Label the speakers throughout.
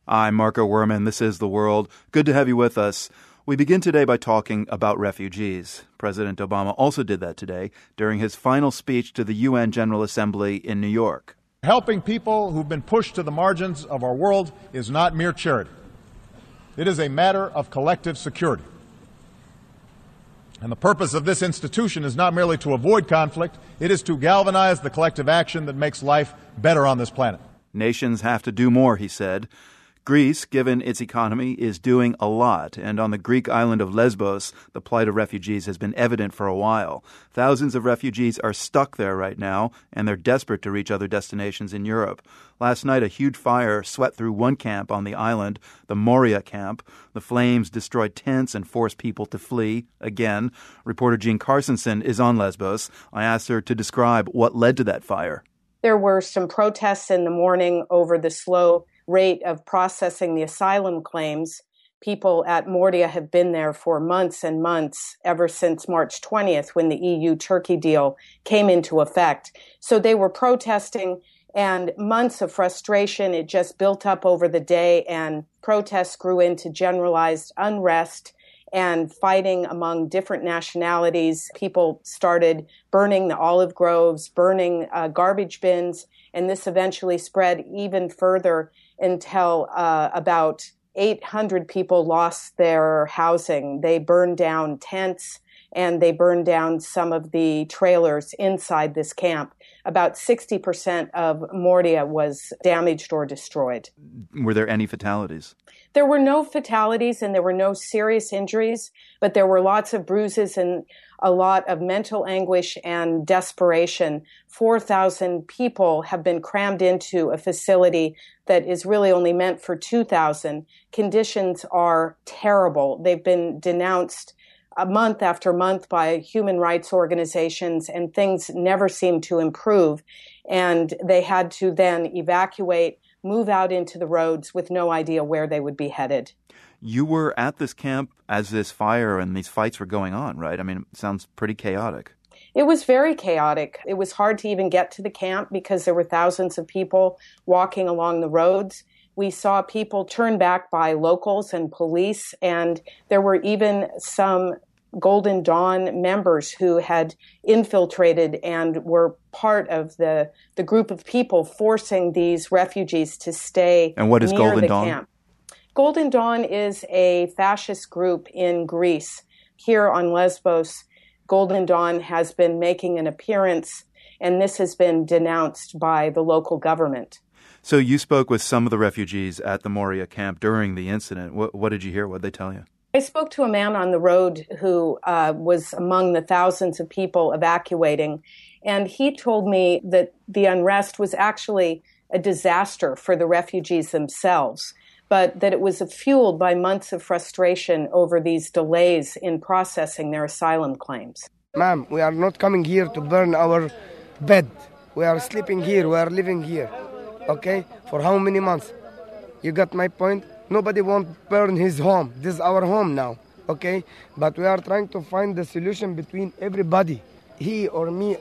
Speaker 1: I'm Marco Werman. This is The World. Good to have you with us. We begin today by talking about refugees. President Obama also did that today during his final speech to the UN General Assembly in New York.
Speaker 2: Helping people who've been pushed to the margins of our world is not mere charity. It is a matter of collective security. And the purpose of this institution is not merely to avoid conflict, it is to galvanize the collective action that makes life better on this planet.
Speaker 1: Nations have to do more, he said. Greece, given its economy, is doing a lot, and on the Greek island of Lesbos, the plight of refugees has been evident for a while. Thousands of refugees are stuck there right now, and they're desperate to reach other destinations in Europe. Last night, a huge fire swept through one camp on the island, the Moria camp. The flames destroyed tents and forced people to flee. Again, reporter Jean Carsonson is on Lesbos. I asked her to describe what led to that fire.
Speaker 3: There were some protests in the morning over the slow rate of processing the asylum claims. People at Moria have been there for months and months, ever since March 20th, when the EU-Turkey deal came into effect. So they were protesting, and months of frustration. It just built up over the day, and protests grew into generalized unrest and fighting among different nationalities. People started burning the olive groves, burning garbage bins, and this eventually spread even further until about 800 people lost their housing. They burned down tents and they burned down some of the trailers inside this camp. About 60% of Moria was damaged or destroyed.
Speaker 1: Were there any fatalities?
Speaker 3: There were no fatalities and there were no serious injuries, but there were lots of bruises and a lot of mental anguish and desperation. 4,000 people have been crammed into a facility that is really only meant for 2,000. Conditions are terrible. They've been denounced month after month by human rights organizations, and things never seem to improve. And they had to then evacuate, move out into the roads with no idea where they would be headed.
Speaker 1: You were at this camp as this fire and these fights were going on, right? I mean, it sounds pretty chaotic.
Speaker 3: It was very chaotic. It was hard to even get to the camp because there were thousands of people walking along the roads. We saw people turned back by locals and police, and there were even some Golden Dawn members who had infiltrated and were part of the group of people forcing these refugees to stay
Speaker 1: and what is
Speaker 3: near
Speaker 1: Golden
Speaker 3: the
Speaker 1: Dawn?
Speaker 3: Camp. Golden Dawn is a fascist group in Greece. Here on Lesbos, Golden Dawn has been making an appearance, and this has been denounced by the local government.
Speaker 1: So you spoke with some of the refugees at the Moria camp during the incident. What did you hear? What did they tell you?
Speaker 3: I spoke to a man on the road who was among the thousands of people evacuating, and he told me that the unrest was actually a disaster for the refugees themselves, but that it was fueled by months of frustration over these delays in processing their asylum claims.
Speaker 4: Ma'am, we are not coming here to burn our bed. We are sleeping here. We are living here. Okay? For how many months? You got my point? Nobody won't burn his home. This is our home now, okay? But we are trying to find the solution between everybody. He or me,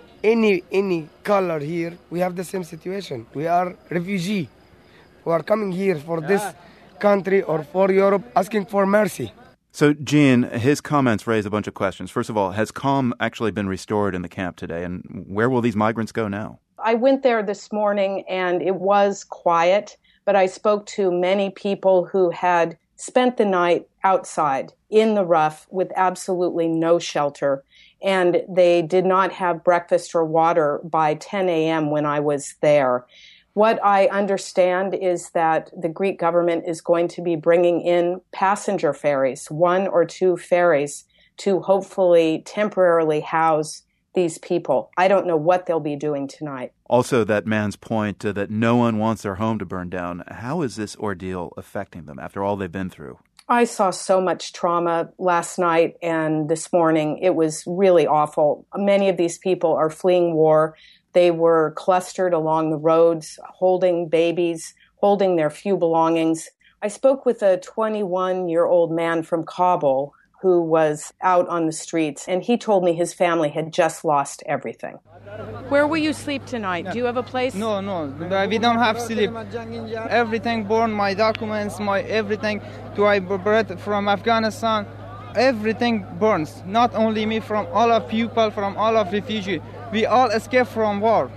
Speaker 4: any color here, we have the same situation. We are refugee. We are coming here for this country or for Europe asking for mercy.
Speaker 1: So, Jean, his comments raise a bunch of questions. First of all, has calm actually been restored in the camp today? And where will these migrants go now?
Speaker 3: I went there this morning and it was quiet. But I spoke to many people who had spent the night outside in the rough with absolutely no shelter. And they did not have breakfast or water by 10 a.m. when I was there. What I understand is that the Greek government is going to be bringing in passenger ferries, 1 or 2 ferries, to hopefully temporarily house these people. I don't know what they'll be doing tonight.
Speaker 1: Also, that man's point that no one wants their home to burn down. How is this ordeal affecting them after all they've been through?
Speaker 3: I saw so much trauma last night and this morning. It was really awful. Many of these people are fleeing war. They were clustered along the roads, holding babies, holding their few belongings. I spoke with a 21-year-old man from Kabul who was out on the streets, and he told me his family had just lost everything. Where will you sleep tonight? Do you have a place?
Speaker 5: No, we don't have sleep. Everything burned, my documents, my everything. I brought from Afghanistan. Everything burns. Not only me, from all of people, from all of refugees. We all escape from war.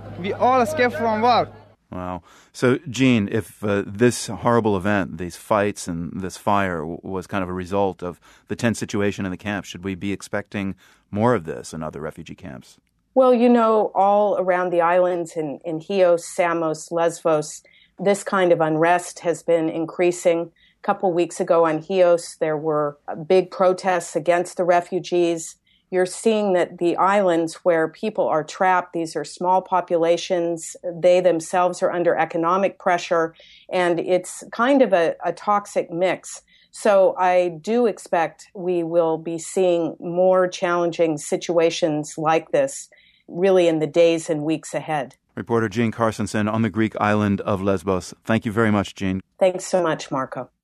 Speaker 1: Wow. So, Jean, if this horrible event, these fights and this fire was kind of a result of the tense situation in the camp, should we be expecting more of this in other refugee camps?
Speaker 3: Well, all around the islands in Chios, Samos, Lesbos, this kind of unrest has been increasing. A couple weeks ago on Chios, there were big protests against the refugees. You're seeing that the islands where people are trapped, these are small populations, they themselves are under economic pressure, and it's kind of a toxic mix. So I do expect we will be seeing more challenging situations like this really in the days and weeks ahead.
Speaker 1: Reporter Jean Carstensen on the Greek island of Lesbos. Thank you very much, Jean.
Speaker 3: Thanks so much, Marco.